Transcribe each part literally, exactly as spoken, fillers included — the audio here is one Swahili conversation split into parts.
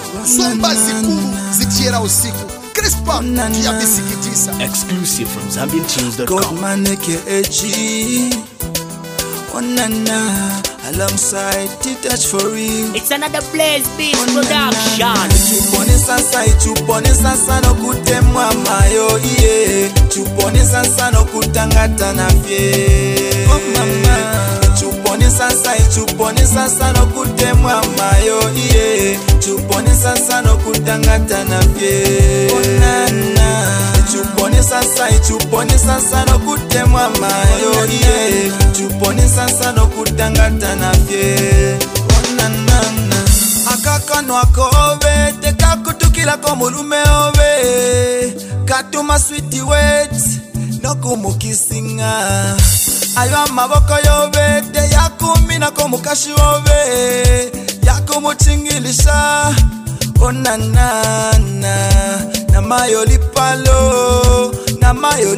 Zomba zikuru zikiera usiku. Crispa ya bisikitisa. Exclusive from Zambian Tunes dot com. Godman aka G. Oh na na, alongside T-Touch for real. It's another Blaze Beats production. Chupone sasa, chupone sasa no kutemwa mayo iye. Chupone sasa no kutangata na fye. Oh mama. Chupone sasa, chupone sasa no kutemwa mayo iye. Chupone sasa no kutangata na fye. Oh na na. Chupone sasa, chupone sasa no kutemwa mayo iye. Chupone sasa no kutangata na fye. Oh na na na. Akakano akobe teka kutukila ko mulume obe. Katuma sweet words no kumukisinga. Ayo amaboko yobe te yakumina ko mukashi obe. Yakumuchingilisha. Oh na na na. Na mayo lipalo, na mayo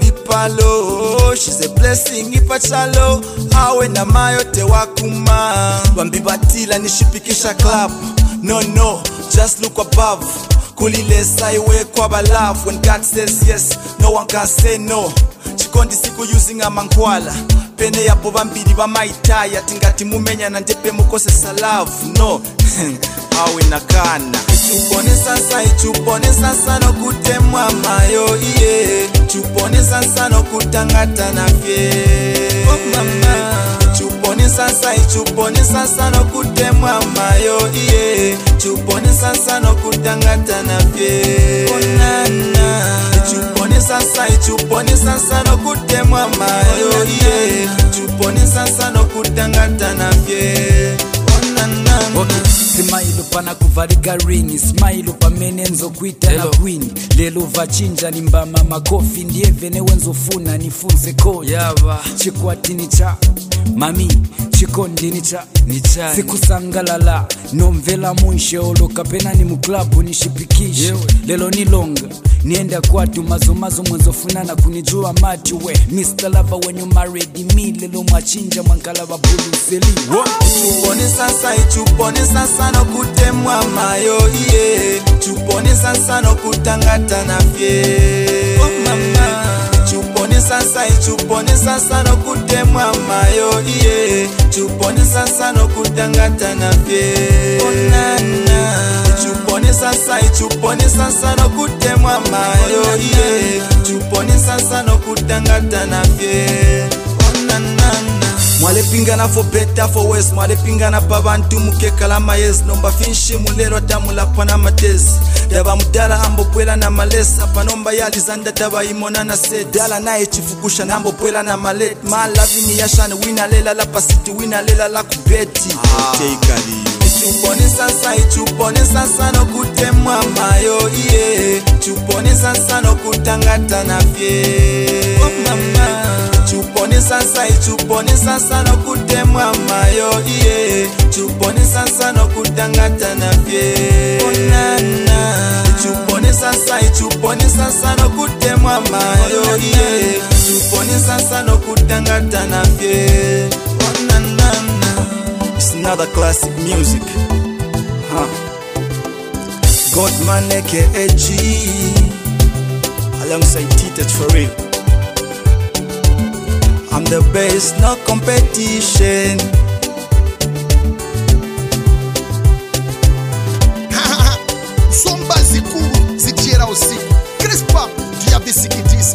lipalo. She's a blessing ipachalo. Awe na mayo te wakuma. Wambibatila nishipikisha club. No no, just look above. Kulilesa iwe kwa balafu. When God says yes, no one can say no. Chikondi siku using a mankwala. Pene ya po bambiri ba maitaya. Tingati mumenya na njepe mukose salavu. No, awe nakana. Chupone sasa, chupone sasa no kutemwa mayo iye. Chupone sasa no kutangata na fye. Oh mama. Chupone sasa, chupone sasa no kutemwa mayo iye. Chupone sasa no kutangata na fye. Oh nana. Chupone sasa, chupone sasa no kutemwa mayo iye. Chupone sasa no kutangata na fye. Oh nana. Okay. Smile pana kuvarika ring, smile pa menenzo kuita na queen. Lelo vachinja ni mbama makofi ndiye vene wenzo funa nifunze kodi. Yaba chikwati ni cha mami chikondi ni cha ni cha sikusangalala nomvela munshe oloka pena ni muklabu nishipikishe. Lelo ni longa nienda kwatu mazo mazo mwenzo funa na kunijua mati we Mister Lava when you married me. Lelo mwachinja mwankala wa bulu seli. Chupone sasa, chupone sasa no kutemwa mayo iye. Chupone sasa no kutangata na fye. Oh mama. Chupone sasa, chupone sasa no kutemwa mayo iye. Chupone sasa no kutangata na fye. Oh nana. Chupone sasa, chupone sasa no kutemwa mayo iye. Chupone sasa no kutangata na fye. Oh nana. Mwale pingana for better for worse. Mwale pingana pa bantu mukeka la mayes. Nomba finshi mulero tamula pana matezi. Daba mudala ambo pwela na malesa. Panomba yali zanda daba imona na set. Dala na echifukusha na ambo pwela na malet. Ma lavi ni yashane wina lela la pasiti. Wina lela la kubeti. Ah. Take a liyo. Chupone sasa, chupone sasa no kutemwa mayo iye. Chupone sasa no kutangata na fye. Oh mama. Chupone sasa, chupone sasa no kutemwa mayo iye. Chupone sasa no kutangata na fye. Oh nana. Chupone sasa, chupone sasa no kutemwa mayo iye. Chupone sasa no kutangata na fye. Oh nana. It's another classic music. Huh. Godman aka G. Alongside T-Touch for real. I'm the best, no competition. Zomba zikuru zikiera usiku. Crispa ya bisikitisa.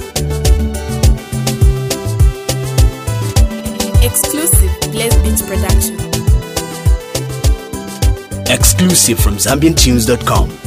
Exclusive Blaze Beats production. Exclusive from Zambian Tunes dot com.